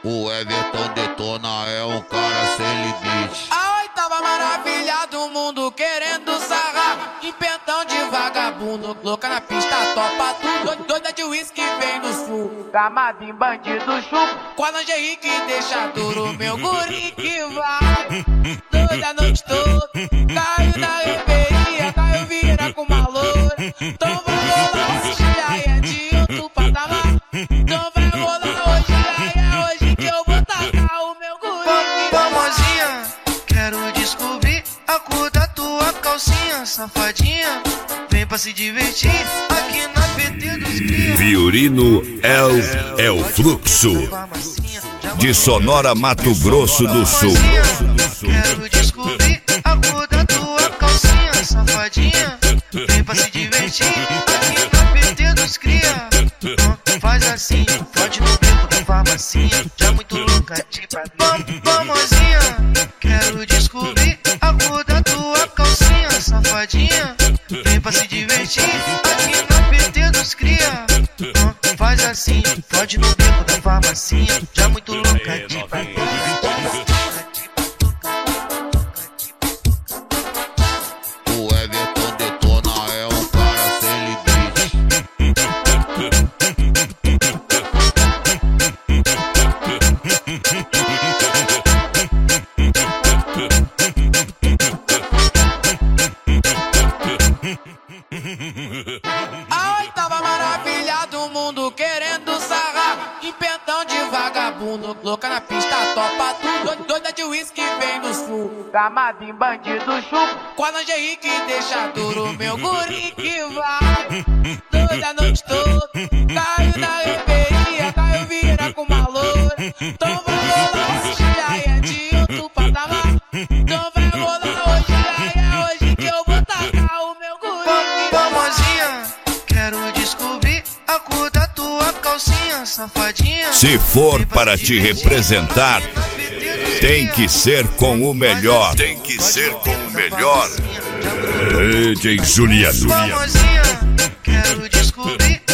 O Everton Detona é um cara sem limite. A oitava maravilha do mundo querendo sarrar. Em pentão de vagabundo, louca na pista, topa tudo. Doida de uísque vem no sul, gamado em bandido chupo. Com a lingerie que deixa duro, meu guri que vai. Doida a noite toda, caiu na reveria, caiu vira com uma loura. Então vai rolar hoje, já é de outro patamar. Então vai rolar hoje, já é hoje que eu vou tacar o meu guri. Famosinha, quero descobrir a cor da tua calcinha, safadinha. Vem pra se divertir aqui na PT dos Cria. Fiorino é o fluxo de Sonora, Mato Grosso do Sul. Quero descobrir a cor da tua calcinha, safadinha. Vem pra se divertir aqui na PT dos Cria. Faz assim, pode no beco da farmacinha, já muito louca de famosinha. Quero descobrir a cor da tua calcinha, safadinha. Vem pra se divertir aqui na PT dos Cria. Faz assim, pode no beco da farmacinha, já muito louca de O Everton Detona é um cara sem limite. A oitava maravilha do mundo querendo sarrar. Em pentão de vagabundo, louca na pista, topa tudo. Doida de uísque vem no sul, gamado em bandido chupo. Com a lingerie que deixa duro, meu guri que vai. Doida a noite toda, caiu na reveria, caiu vira com uma loura. Então vai rolar hoje, já é de outro patamar. Então vai rolar hoje, já é hoje que eu vou tacar o meu guri. famosinha. Quero descobrir a cor da tua calcinha, safadinha. Se for para te representar, tem que ser com o melhor. Tem que ser com o melhor. DJ Juliano. Famosinha, quero descobrir